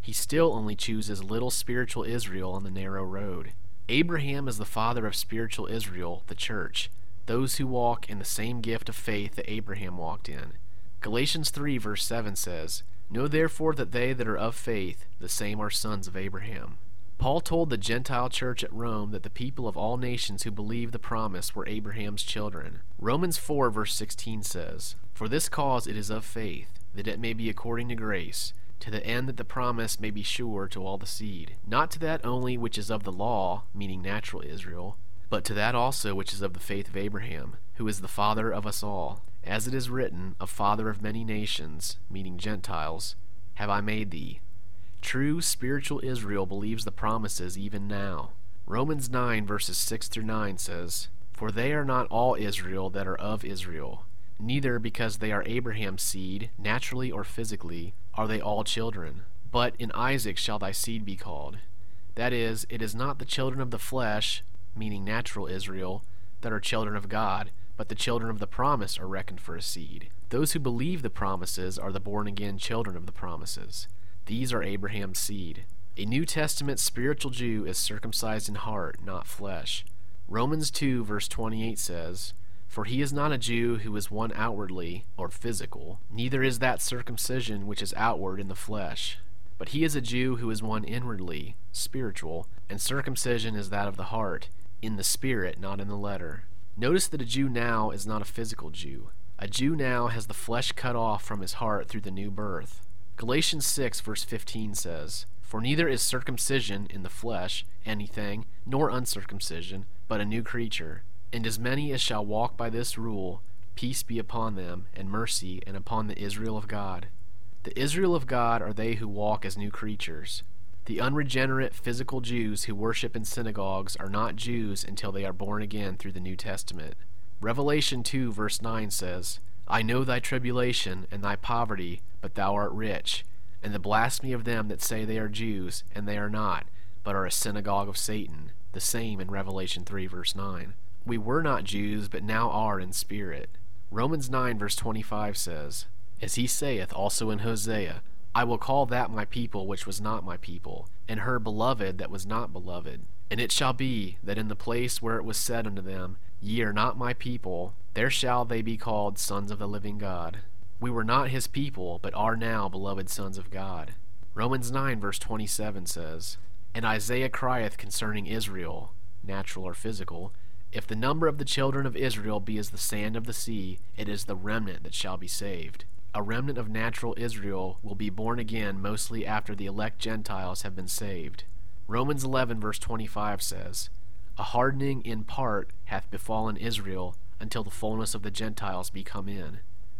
he still only chooses little spiritual Israel on the narrow road. Abraham is the father of spiritual Israel, the church, those who walk in the same gift of faith that Abraham walked in. Galatians 3 verse 7 says, "Know therefore that they that are of faith, the same are sons of Abraham." Paul told the Gentile church at Rome that the people of all nations who believed the promise were Abraham's children. Romans 4 verse 16 says, "For this cause it is of faith, that it may be according to grace, to the end that the promise may be sure to all the seed, not to that only which is of the law," meaning natural Israel, "but to that also which is of the faith of Abraham, who is the father of us all. As it is written, a father of many nations," meaning Gentiles, "have I made thee." True spiritual Israel believes the promises even now. Romans 9 verses 6 through 9 says, "For they are not all Israel that are of Israel, neither because they are Abraham's seed, naturally or physically, are they all children. But in Isaac shall thy seed be called. That is, it is not the children of the flesh," meaning natural Israel, "that are children of God, but the children of the promise are reckoned for a seed. Those who believe the promises are the born-again children of the promises. These are Abraham's seed." A New Testament spiritual Jew is circumcised in heart, not flesh. Romans 2 verse 28 says, "For he is not a Jew who is one outwardly, or physical, neither is that circumcision which is outward in the flesh. But he is a Jew who is one inwardly, spiritual, and circumcision is that of the heart, in the spirit, not in the letter." Notice that a Jew now is not a physical Jew. A Jew now has the flesh cut off from his heart through the new birth. Galatians 6 verse 15 says, "For neither is circumcision in the flesh anything, nor uncircumcision, but a new creature. And as many as shall walk by this rule, peace be upon them, and mercy, and upon the Israel of God." The Israel of God are they who walk as new creatures. The unregenerate physical Jews who worship in synagogues are not Jews until they are born again through the New Testament. Revelation 2 verse 9 says, "I know thy tribulation and thy poverty, but thou art rich, and the blasphemy of them that say they are Jews, and they are not, but are a synagogue of Satan." The same in Revelation 3 verse 9. We were not Jews, but now are in spirit. Romans 9 verse 25 says, "As he saith also in Hosea, I will call that my people which was not my people, and her beloved that was not beloved. And it shall be, that in the place where it was said unto them, Ye are not my people, there shall they be called sons of the living God." We were not his people, but are now beloved sons of God. Romans 9 verse 27 says, "And Isaiah crieth concerning Israel," natural or physical, "If the number of the children of Israel be as the sand of the sea, it is the remnant that shall be saved." A remnant of natural Israel will be born again mostly after the elect Gentiles have been saved. Romans 11 verse 25 says, "A hardening in part hath befallen Israel, until the fullness of the Gentiles be come in."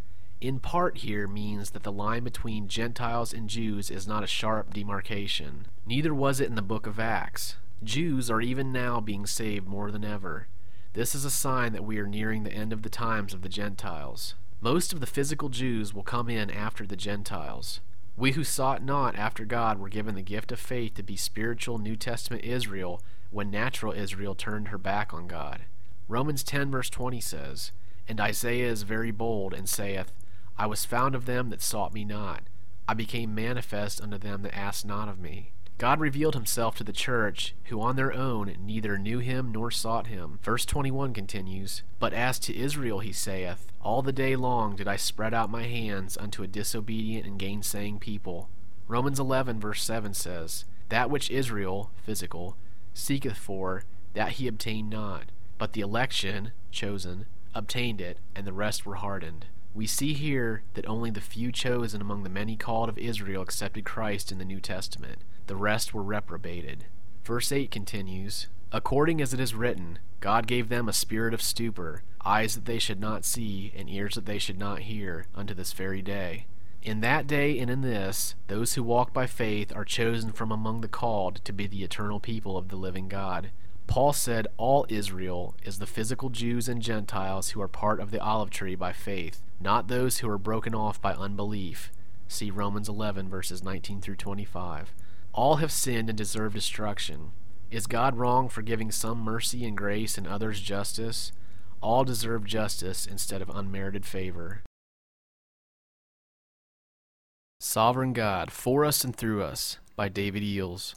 In part here means that the line between Gentiles and Jews is not a sharp demarcation. Neither was it in the book of Acts. Jews are even now being saved more than ever. This is a sign that we are nearing the end of the times of the Gentiles. Most of the physical Jews will come in after the Gentiles. We who sought not after God were given the gift of faith to be spiritual New Testament Israel when natural Israel turned her back on God. Romans 10 verse 20 says, "And Isaiah is very bold, and saith, I was found of them that sought me not. I became manifest unto them that asked not of me." God revealed himself to the church, who on their own neither knew him nor sought him. Verse 21 continues, "But as to Israel he saith, All the day long did I spread out my hands unto a disobedient and gainsaying people." Romans 11 verse 7 says, "That which Israel," physical, "seeketh for, that he obtained not. But the election," chosen, "obtained it, and the rest were hardened." We see here that only the few chosen among the many called of Israel accepted Christ in the New Testament. The rest were reprobated. Verse 8 continues, "According as it is written, God gave them a spirit of stupor, eyes that they should not see, and ears that they should not hear, unto this very day." In that day and in this, those who walk by faith are chosen from among the called to be the eternal people of the living God. Paul said all Israel is the physical Jews and Gentiles who are part of the olive tree by faith, not those who are broken off by unbelief. See Romans 11 verses 19 through 25. All have sinned and deserve destruction. Is God wrong for giving some mercy and grace and others justice? All deserve justice instead of unmerited favor. Sovereign God, for us and through us, by David Eels.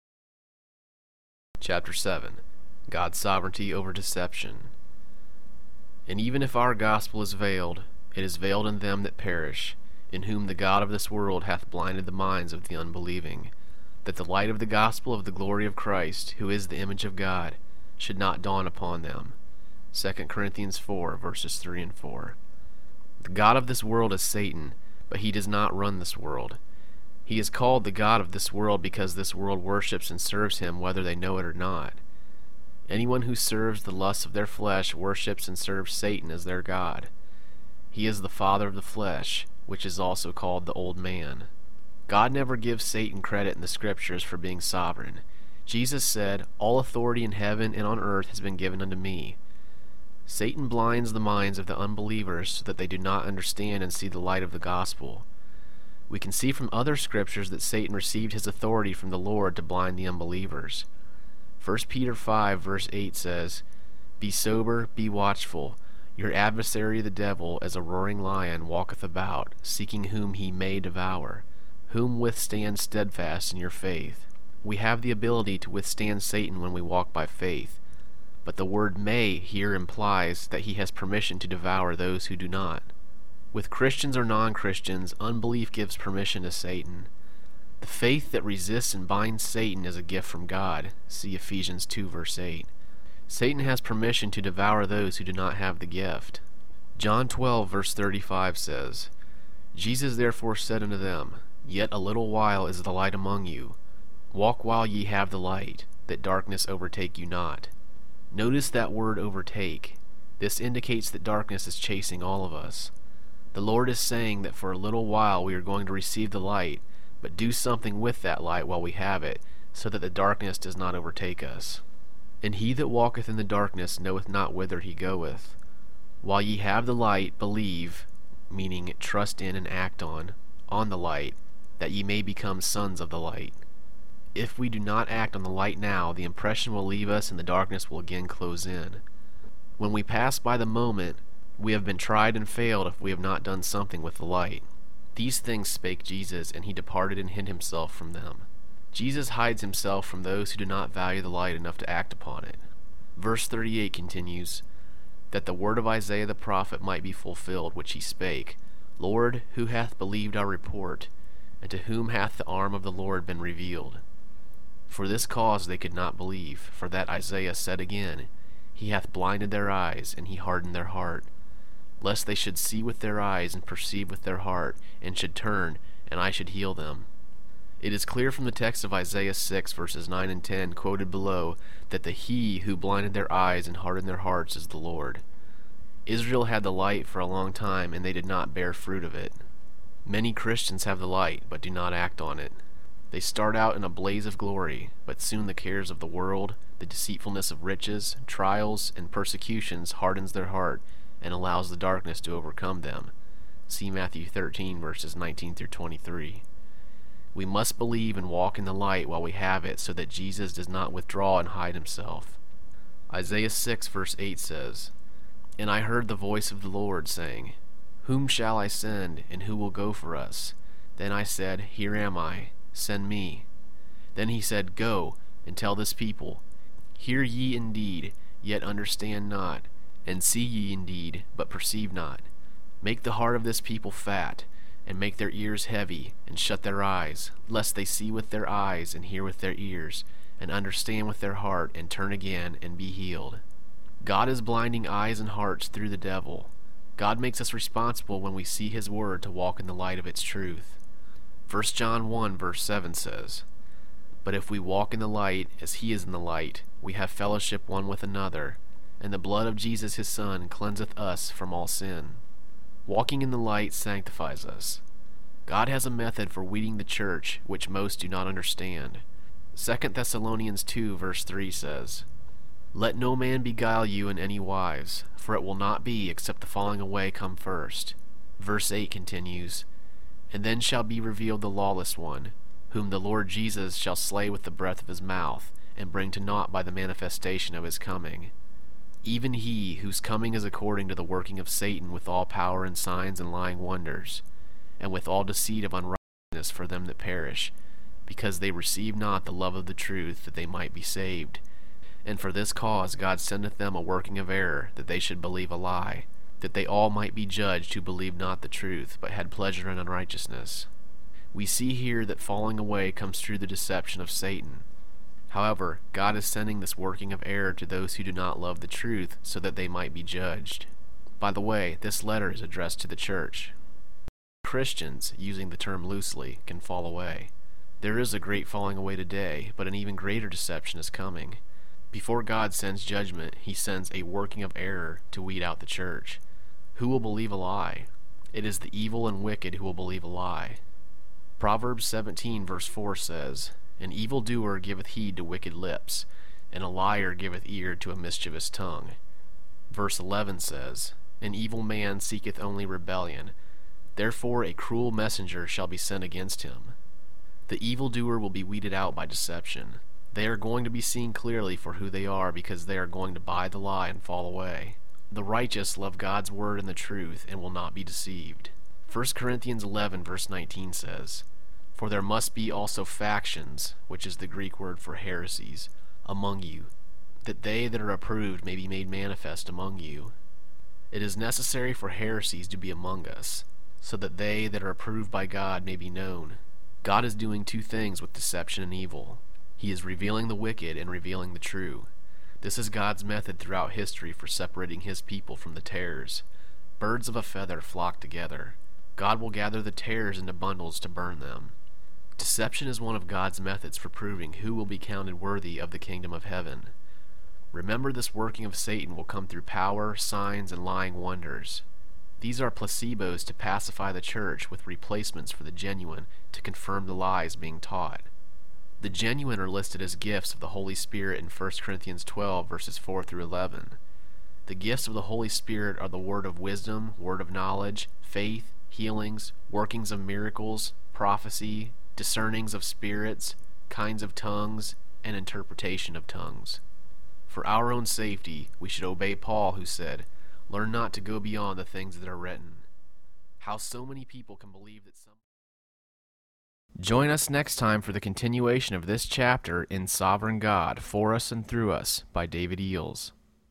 Chapter 7. God's Sovereignty Over Deception. And even if our gospel is veiled, it is veiled in them that perish, in whom the God of this world hath blinded the minds of the unbelieving, that the light of the gospel of the glory of Christ, who is the image of God, should not dawn upon them. 2 Corinthians 4, verses 3 and 4. The God of this world is Satan, but he does not run this world. He is called the God of this world because this world worships and serves him whether they know it or not. Anyone who serves the lusts of their flesh worships and serves Satan as their God. He is the father of the flesh, which is also called the old man. God never gives Satan credit in the Scriptures for being sovereign. Jesus said, "All authority in heaven and on earth has been given unto me." Satan blinds the minds of the unbelievers so that they do not understand and see the light of the gospel. We can see from other Scriptures that Satan received his authority from the Lord to blind the unbelievers. 1 Peter 5, verse 8 says, "Be sober, be watchful. Your adversary the devil, as a roaring lion, walketh about, seeking whom he may devour. Whom withstand steadfast in your faith." We have the ability to withstand Satan when we walk by faith, but the word "may" here implies that he has permission to devour those who do not. With Christians or non-Christians, unbelief gives permission to Satan. The faith that resists and binds Satan is a gift from God. See Ephesians 2, verse 8. Satan has permission to devour those who do not have the gift. John 12, verse 35 says, "Jesus therefore said unto them, Yet a little while is the light among you. Walk while ye have the light, that darkness overtake you not." Notice that word "overtake." This indicates that darkness is chasing all of us. The Lord is saying that for a little while we are going to receive the light, but do something with that light while we have it, so that the darkness does not overtake us. "And he that walketh in the darkness knoweth not whither he goeth. While ye have the light, believe," meaning trust in and act on the light, "that ye may become sons of the light." If we do not act on the light now, the impression will leave us and the darkness will again close in. When we pass by the moment, we have been tried and failed if we have not done something with the light. These things spake Jesus, and he departed and hid himself from them. Jesus hides himself from those who do not value the light enough to act upon it. Verse 38 continues, "That the word of Isaiah the prophet might be fulfilled, which he spake, Lord, who hath believed our report? And to whom hath the arm of the Lord been revealed? For this cause they could not believe, for that Isaiah said again, He hath blinded their eyes, and he hardened their heart, lest they should see with their eyes and perceive with their heart, and should turn, and I should heal them." It is clear from the text of Isaiah 6, verses 9 and 10, quoted below, that the He who blinded their eyes and hardened their hearts is the Lord. Israel had the light for a long time, and they did not bear fruit of it. Many Christians have the light, but do not act on it. They start out in a blaze of glory, but soon the cares of the world, the deceitfulness of riches, trials, and persecutions hardens their heart and allows the darkness to overcome them. See Matthew 13, verses 19 through 23. We must believe and walk in the light while we have it, so that Jesus does not withdraw and hide himself. Isaiah 6, verse 8 says, "And I heard the voice of the Lord, saying, Whom shall I send, and who will go for us? Then I said, Here am I, send me. Then he said, Go, and tell this people, Hear ye indeed, yet understand not, and see ye indeed, but perceive not. Make the heart of this people fat, and make their ears heavy, and shut their eyes, lest they see with their eyes, and hear with their ears, and understand with their heart, and turn again, and be healed." God is blinding eyes and hearts through the devil. God makes us responsible when we see his word to walk in the light of its truth. 1 John 1, verse 7 says, "But if we walk in the light, as he is in the light, we have fellowship one with another, and the blood of Jesus his Son cleanseth us from all sin." Walking in the light sanctifies us. God has a method for weeding the church which most do not understand. 2 Thessalonians 2, verse 3 says, "Let no man beguile you in any wise, for it will not be except the falling away come first." Verse 8 continues, "And then shall be revealed the lawless one, whom the Lord Jesus shall slay with the breath of his mouth, and bring to naught by the manifestation of his coming. Even he whose coming is according to the working of Satan with all power and signs and lying wonders, and with all deceit of unrighteousness for them that perish, because they receive not the love of the truth, that they might be saved. And for this cause God sendeth them a working of error, that they should believe a lie, that they all might be judged who believed not the truth, but had pleasure in unrighteousness. We see here that falling away comes through the deception of Satan. However, God is sending this working of error to those who do not love the truth, so that they might be judged. By the way, this letter is addressed to the church. Christians, using the term loosely, can fall away. There is a great falling away today, but an even greater deception is coming. Before God sends judgment, he sends a working of error to weed out the church. Who will believe a lie? It is the evil and wicked who will believe a lie. Proverbs 17 verse 4 says, An evildoer giveth heed to wicked lips, and a liar giveth ear to a mischievous tongue. Verse 11 says, An evil man seeketh only rebellion, therefore a cruel messenger shall be sent against him. The evildoer will be weeded out by deception. They are going to be seen clearly for who they are, because they are going to buy the lie and fall away. The righteous love God's word and the truth, and will not be deceived. 1 Corinthians 11 verse 19 says, For there must be also factions, which is the Greek word for heresies, among you, that they that are approved may be made manifest among you. It is necessary for heresies to be among us, so that they that are approved by God may be known. God is doing two things with deception and evil. He is revealing the wicked and revealing the true. This is God's method throughout history for separating his people from the tares. Birds of a feather flock together. God will gather the tares into bundles to burn them. Deception is one of God's methods for proving who will be counted worthy of the kingdom of heaven. Remember, this working of Satan will come through power, signs, and lying wonders. These are placebos to pacify the church, with replacements for the genuine to confirm the lies being taught. The genuine are listed as gifts of the Holy Spirit in 1 Corinthians 12 verses 4 through 11. The gifts of the Holy Spirit are the word of wisdom, word of knowledge, faith, healings, workings of miracles, prophecy, discernings of spirits, kinds of tongues, and interpretation of tongues. For our own safety, we should obey Paul, who said, Learn not to go beyond the things that are written. How so many people can believe that some... Join us next time for the continuation of this chapter in Sovereign God, For Us and Through Us by David Eels.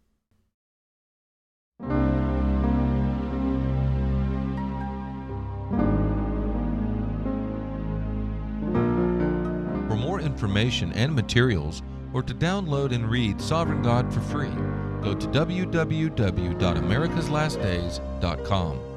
For more information and materials, or to download and read Sovereign God for free, go to www.americaslastdays.com.